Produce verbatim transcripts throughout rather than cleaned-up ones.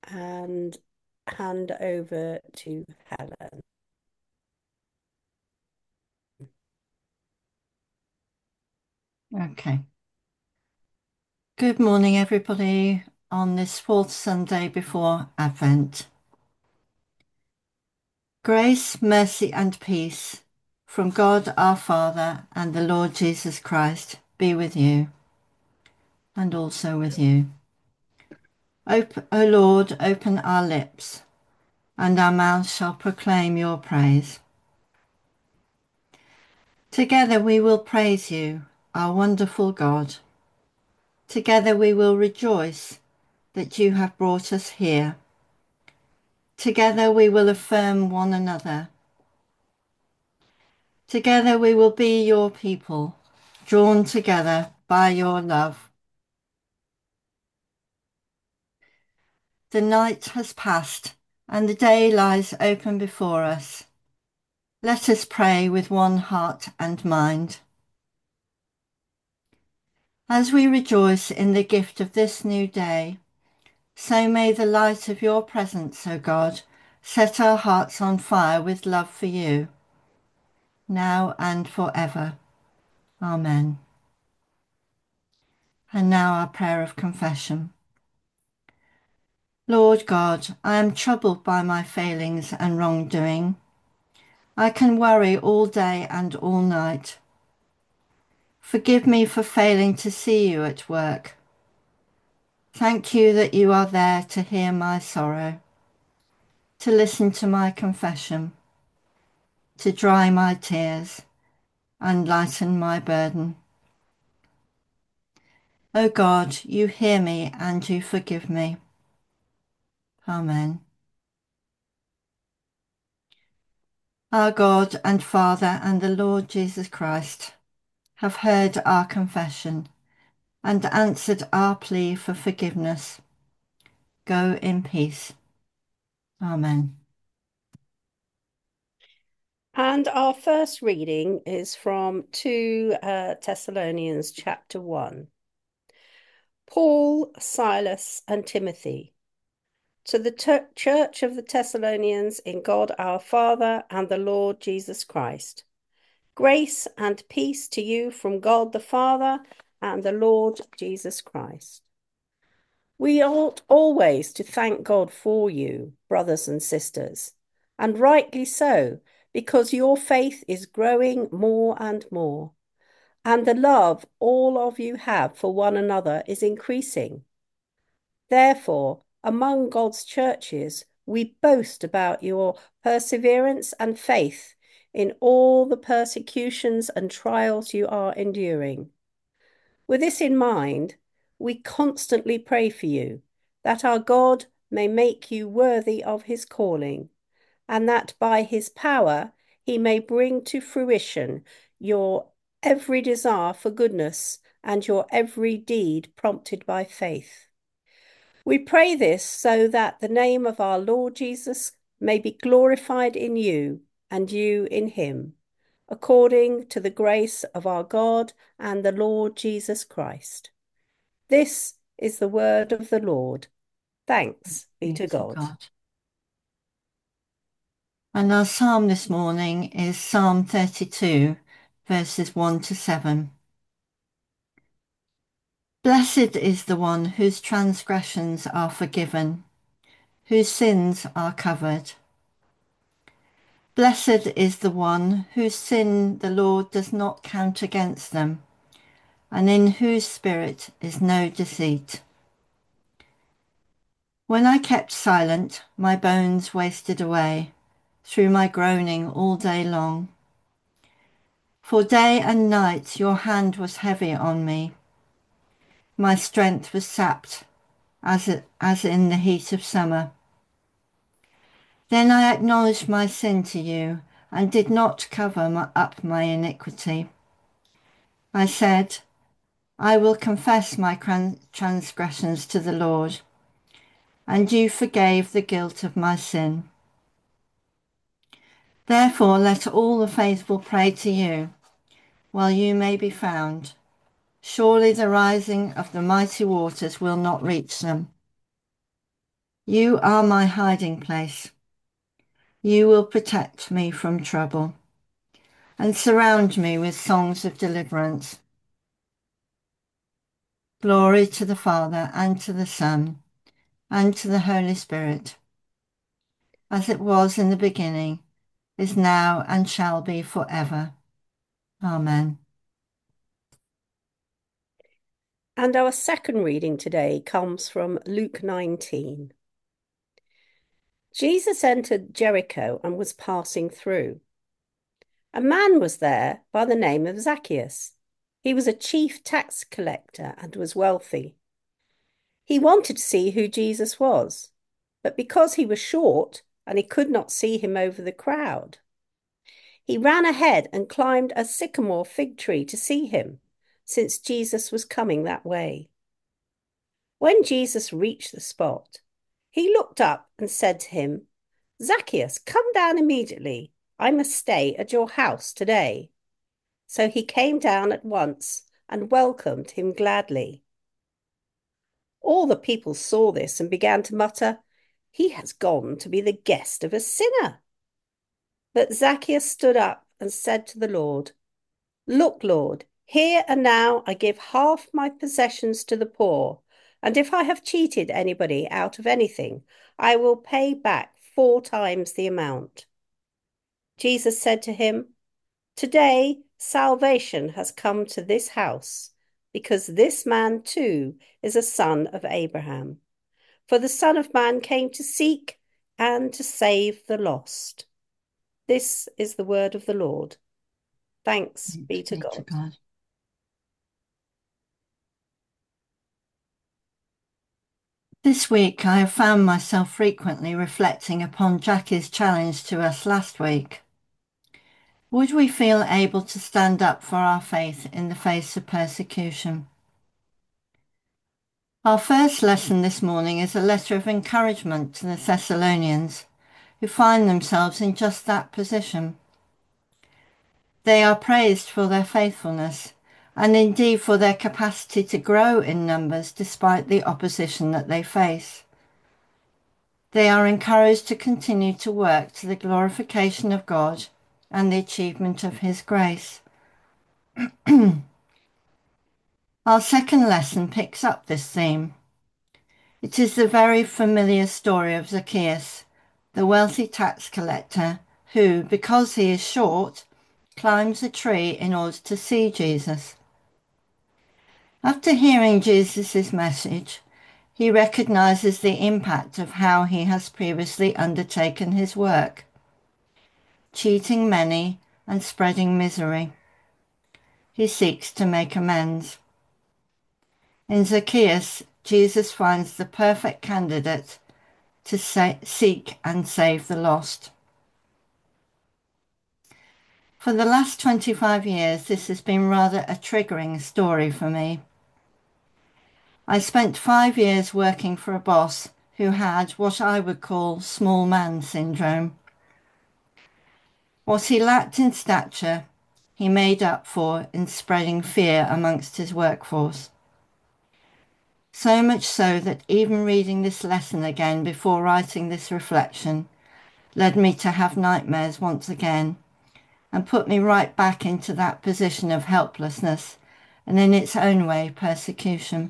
and hand over to Helen. Okay. Good morning, everybody, on this fourth Sunday before Advent. Grace, mercy, and peace from God our Father and the Lord Jesus Christ be with you and also with you. Open, O Lord, open our lips, and our mouths shall proclaim your praise. Together we will praise you, our wonderful God. Together we will rejoice that you have brought us here. Together we will affirm one another. Together we will be your people, drawn together by your love. The night has passed and the day lies open before us. Let us pray with one heart and mind. As we rejoice in the gift of this new day, so may the light of your presence, O God, set our hearts on fire with love for you, now and forever. Amen. And now our prayer of confession. Lord God, I am troubled by my failings and wrongdoing. I can worry all day and all night. Forgive me for failing to see you at work. Thank you that you are there to hear my sorrow, to listen to my confession, to dry my tears and lighten my burden. O God, you hear me and you forgive me. Amen. Our God and Father and the Lord Jesus Christ have heard our confession and answered our plea for forgiveness. Go in peace. Amen. And our first reading is from two uh, Thessalonians chapter one. Paul, Silas, and Timothy, to the church of the Thessalonians in God our Father and the Lord Jesus Christ. Grace and peace to you from God the Father and the Lord Jesus Christ. We ought always to thank God for you, brothers and sisters, and rightly so, because your faith is growing more and more, and the love all of you have for one another is increasing. Therefore, among God's churches, we boast about your perseverance and faith in all the persecutions and trials you are enduring. With this in mind, we constantly pray for you, that our God may make you worthy of his calling, and that by his power he may bring to fruition your every desire for goodness and your every deed prompted by faith. We pray this so that the name of our Lord Jesus may be glorified in you and you in him, according to the grace of our God and the Lord Jesus Christ. This is the word of the Lord. Thanks be Be to to God. God. And our psalm this morning is Psalm thirty-two, verses one to seven. Blessed is the one whose transgressions are forgiven, whose sins are covered. Blessed is the one whose sin the Lord does not count against them, and in whose spirit is no deceit. When I kept silent, my bones wasted away through my groaning all day long. For day and night your hand was heavy on me. My strength was sapped as, it, as in the heat of summer. Then I acknowledged my sin to you and did not cover my, up my iniquity. I said, I will confess my transgressions to the Lord, and you forgave the guilt of my sin. Therefore let all the faithful pray to you, while you may be found. Surely the rising of the mighty waters will not reach them. You are my hiding place. You will protect me from trouble and surround me with songs of deliverance. Glory to the Father, and to the Son, and to the Holy Spirit, as it was in the beginning, is now, and shall be forever. Amen. And our second reading today comes from Luke nineteen. Jesus entered Jericho and was passing through. A man was there by the name of Zacchaeus. He was a chief tax collector and was wealthy. He wanted to see who Jesus was, but because he was short and he could not see him over the crowd, he ran ahead and climbed a sycamore fig tree to see him, since Jesus was coming that way. When Jesus reached the spot, he looked up and said to him, Zacchaeus, come down immediately. I must stay at your house today. So he came down at once and welcomed him gladly. All the people saw this and began to mutter, He has gone to be the guest of a sinner. But Zacchaeus stood up and said to the Lord, Look, Lord, here and now I give half my possessions to the poor, and if I have cheated anybody out of anything, I will pay back four times the amount. Jesus said to him, Today salvation has come to this house, because this man too is a son of Abraham. For the Son of Man came to seek and to save the lost. This is the word of the Lord. Thanks Thanks be to be to God. God. This week I have found myself frequently reflecting upon Jackie's challenge to us last week. Would we feel able to stand up for our faith in the face of persecution? Our first lesson this morning is a letter of encouragement to the Thessalonians, who find themselves in just that position. They are praised for their faithfulness, and indeed for their capacity to grow in numbers despite the opposition that they face. They are encouraged to continue to work to the glorification of God and the achievement of His grace. Our second lesson picks up this theme. It is the very familiar story of Zacchaeus, the wealthy tax collector who, because he is short, climbs a tree in order to see Jesus. After hearing Jesus' message, he recognizes the impact of how he has previously undertaken his work, cheating many and spreading misery. He seeks to make amends. In Zacchaeus, Jesus finds the perfect candidate to sa- seek and save the lost. For the last twenty-five years, this has been rather a triggering story for me. I spent five years working for a boss who had what I would call small man syndrome. What he lacked in stature, he made up for in spreading fear amongst his workforce. So much so that even reading this lesson again before writing this reflection led me to have nightmares once again and put me right back into that position of helplessness and, in its own way, persecution.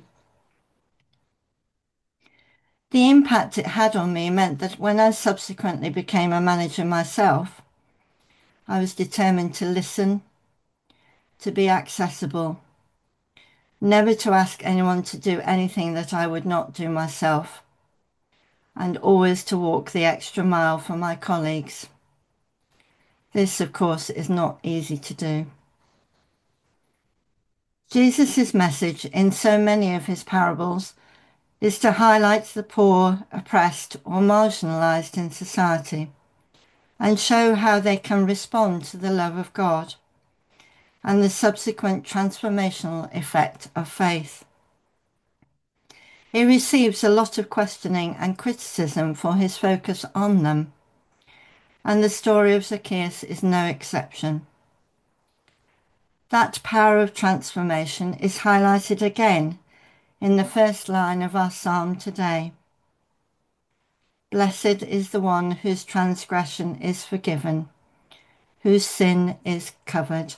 The impact it had on me meant that when I subsequently became a manager myself, I was determined to listen, to be accessible, never to ask anyone to do anything that I would not do myself, and always to walk the extra mile for my colleagues. This, of course, is not easy to do. Jesus' message in so many of his parables is to highlight the poor, oppressed, or marginalised in society and show how they can respond to the love of God and the subsequent transformational effect of faith. He receives a lot of questioning and criticism for his focus on them, and the story of Zacchaeus is no exception. That power of transformation is highlighted again in the first line of our psalm today. Blessed is the one whose transgression is forgiven, whose sin is covered.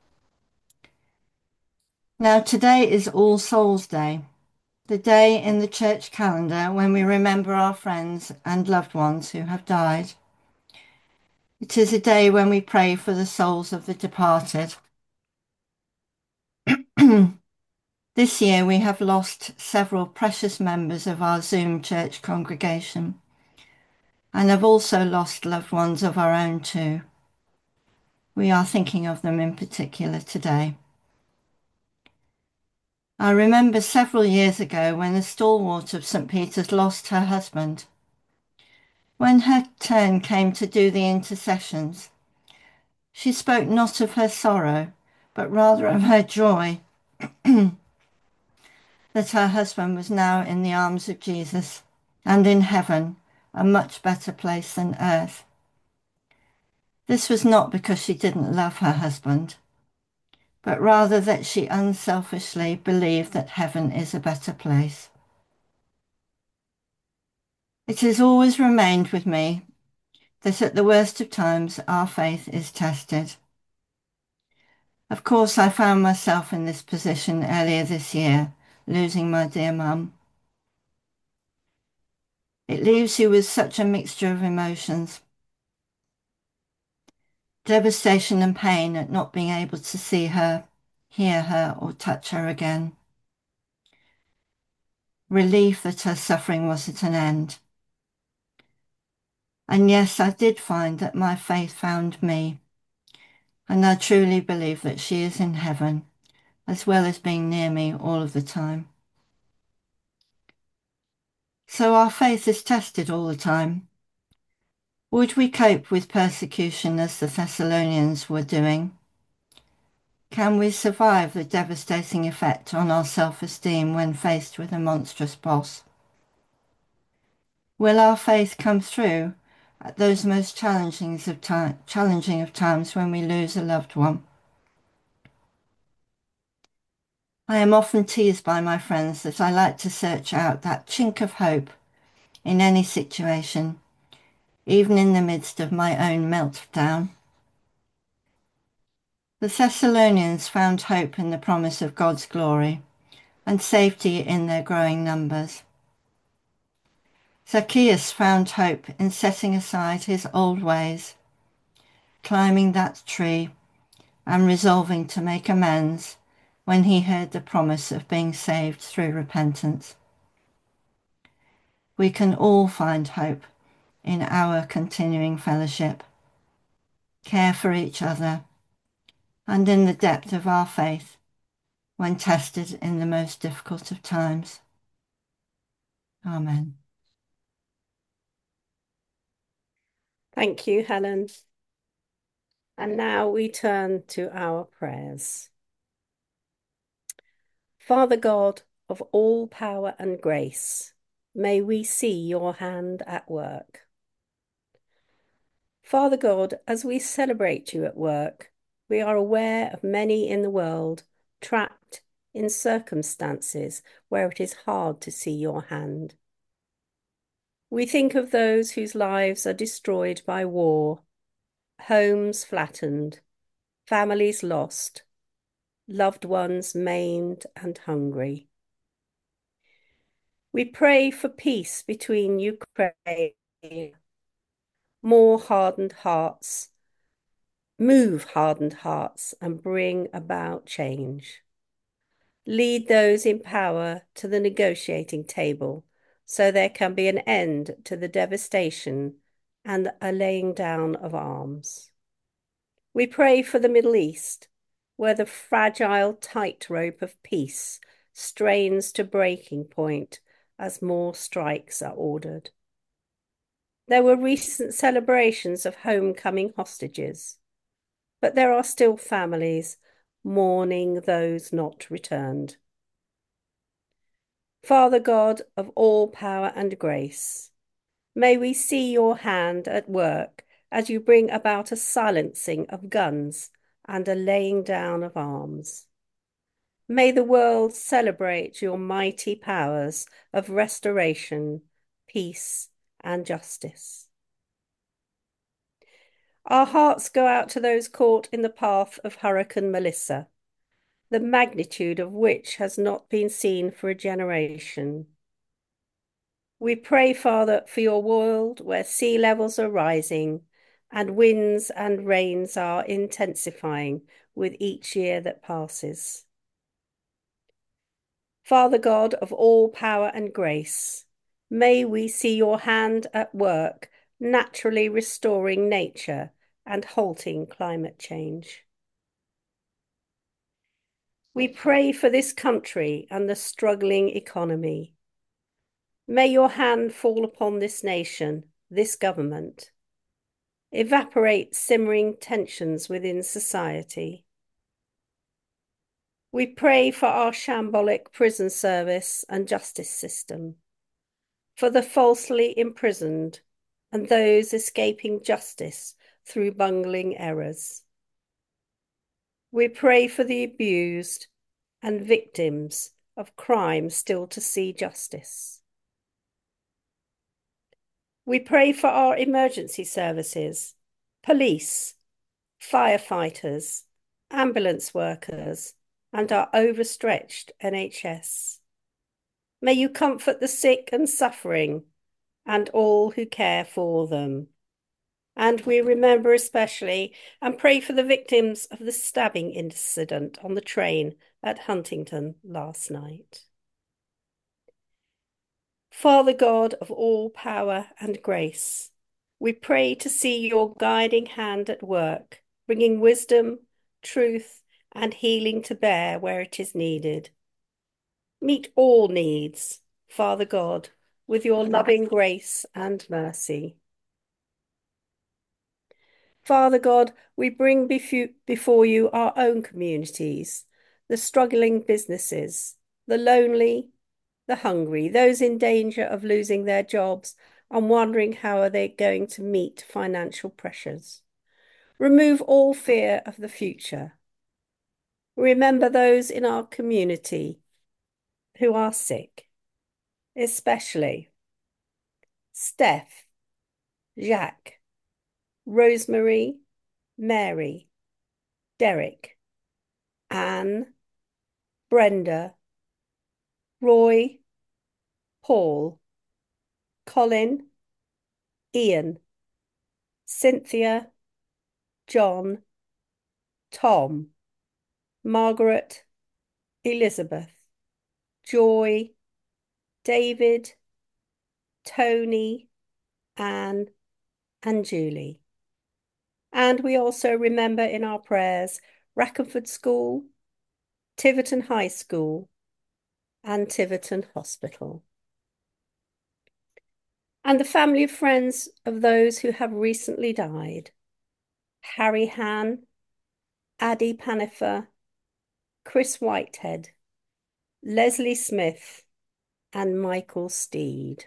Now, today is All Souls' Day, the day in the church calendar when we remember our friends and loved ones who have died. It is a day when we pray for the souls of the departed. This year we have lost several precious members of our Zoom church congregation and have also lost loved ones of our own too. We are thinking of them in particular today. I remember several years ago when the stalwart of Saint Peter's lost her husband. When her turn came to do the intercessions, she spoke not of her sorrow, but rather of her joy that her husband was now in the arms of Jesus and in heaven, a much better place than earth. This was not because she didn't love her husband, but rather that she unselfishly believed that heaven is a better place. It has always remained with me that at the worst of times our faith is tested. Of course, I found myself in this position earlier this year, losing my dear mum. It leaves you with such a mixture of emotions. Devastation and pain at not being able to see her, hear her, or touch her again. Relief that her suffering was at an end. And yes, I did find that my faith found me, and I truly believe that she is in heaven, as well as being near me all of the time. So our faith is tested all the time. Would we cope with persecution as the Thessalonians were doing? Can we survive the devastating effect on our self-esteem when faced with a monstrous boss? Will our faith come through at those most challenging of, time, challenging of times when we lose a loved one? I am often teased by my friends that I like to search out that chink of hope in any situation, even in the midst of my own meltdown. The Thessalonians found hope in the promise of God's glory and safety in their growing numbers. Zacchaeus found hope in setting aside his old ways, climbing that tree, and resolving to make amends when he heard the promise of being saved through repentance. We can all find hope in our continuing fellowship, care for each other, and in the depth of our faith when tested in the most difficult of times. Amen. Thank you, Helen. And now we turn to our prayers. Father God of all power and grace, may we see your hand at work. Father God, as we celebrate you at work, we are aware of many in the world trapped in circumstances where it is hard to see your hand. We think of those whose lives are destroyed by war, homes flattened, families lost, loved ones maimed and hungry. We pray for peace between Ukraine, more hardened hearts, move hardened hearts and bring about change. Lead those in power to the negotiating table so there can be an end to the devastation and a laying down of arms. We pray for the Middle East, where the fragile tightrope of peace strains to breaking point as more strikes are ordered. There were recent celebrations of homecoming hostages, but there are still families mourning those not returned. Father God of all power and grace, may we see your hand at work as you bring about a silencing of guns and a laying down of arms. May the world celebrate your mighty powers of restoration, peace, and justice. Our hearts go out to those caught in the path of Hurricane Melissa, the magnitude of which has not been seen for a generation. We pray, Father, for your world where sea levels are rising and winds and rains are intensifying with each year that passes. Father God of all power and grace, may we see your hand at work, naturally restoring nature and halting climate change. We pray for this country and the struggling economy. May your hand fall upon this nation, this government. Evaporate simmering tensions within society. We pray for our shambolic prison service and justice system, for the falsely imprisoned and those escaping justice through bungling errors. We pray for the abused and victims of crime still to see justice. We pray for our emergency services, police, firefighters, ambulance workers, and our overstretched N H S. May you comfort the sick and suffering and all who care for them. And we remember especially and pray for the victims of the stabbing incident on the train at Huntington last night. Father God of all power and grace, we pray to see your guiding hand at work, bringing wisdom, truth, and healing to bear where it is needed. Meet all needs, Father God, with your loving grace and mercy. Father God, we bring before you our own communities, the struggling businesses, the lonely, the hungry, those in danger of losing their jobs and wondering how are they going to meet financial pressures. Remove all fear of the future. Remember those in our community who are sick, especially Steph, Jacques, Rosemary, Mary, Derek, Anne, Brenda, Roy, Paul, Colin, Ian, Cynthia, John, Tom, Margaret, Elizabeth, Joy, David, Tony, Anne, and Julie. And we also remember in our prayers Rackenford School, Tiverton High School, and Tiverton Hospital. And the family of friends of those who have recently died: Harry Han, Addie Panifer, Chris Whitehead, Leslie Smith, and Michael Steed.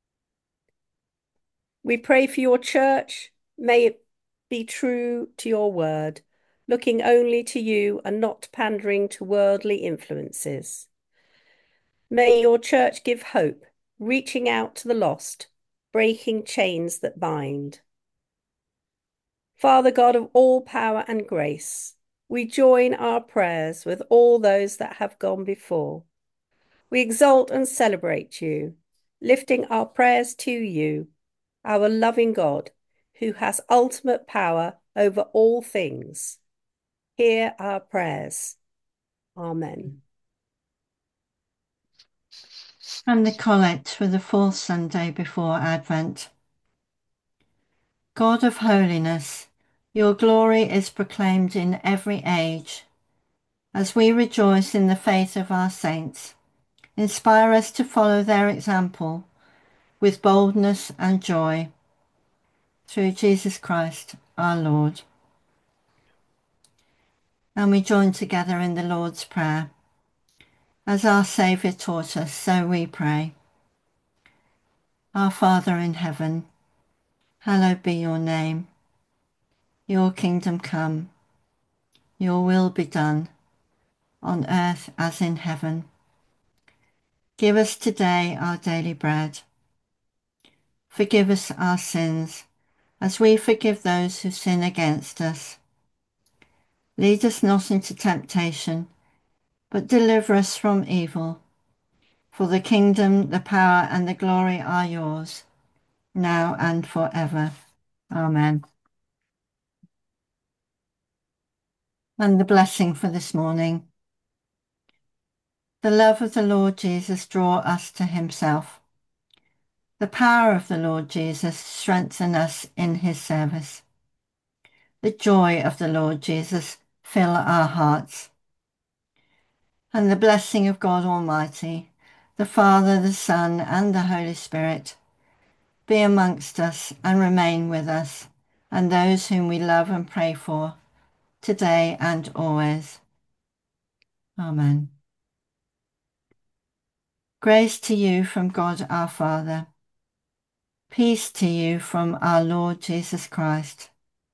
We pray for your church. May it be true to your word, looking only to you and not pandering to worldly influences. May your church give hope, reaching out to the lost, breaking chains that bind. Father God of all power and grace, we join our prayers with all those that have gone before. We exalt and celebrate you, lifting our prayers to you, our loving God, who has ultimate power over all things. Hear our prayers. Amen. From the Collect for the fourth Sunday before Advent. God of holiness, your glory is proclaimed in every age. As we rejoice in the faith of our saints, inspire us to follow their example with boldness and joy. Through Jesus Christ, our Lord. And we join together in the Lord's Prayer. As our Saviour taught us, so we pray. Our Father in heaven, hallowed be your name. Your kingdom come, your will be done, on earth as in heaven. Give us today our daily bread. Forgive us our sins, as we forgive those who sin against us. Lead us not into temptation, but deliver us from evil. For the kingdom, the power, and the glory are yours, now and forever. Amen. And the blessing for this morning. The love of the Lord Jesus draw us to himself. The power of the Lord Jesus strengthen us in his service. The joy of the Lord Jesus fill our hearts. And the blessing of God Almighty, the Father, the Son, and the Holy Spirit, be amongst us and remain with us, and those whom we love and pray for, today and always. Amen. Grace to you from God our Father. Peace to you from our Lord Jesus Christ.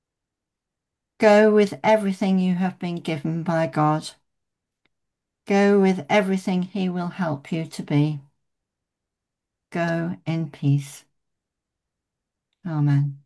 Go with everything you have been given by God. Go with everything he will help you to be. Go in peace. Amen.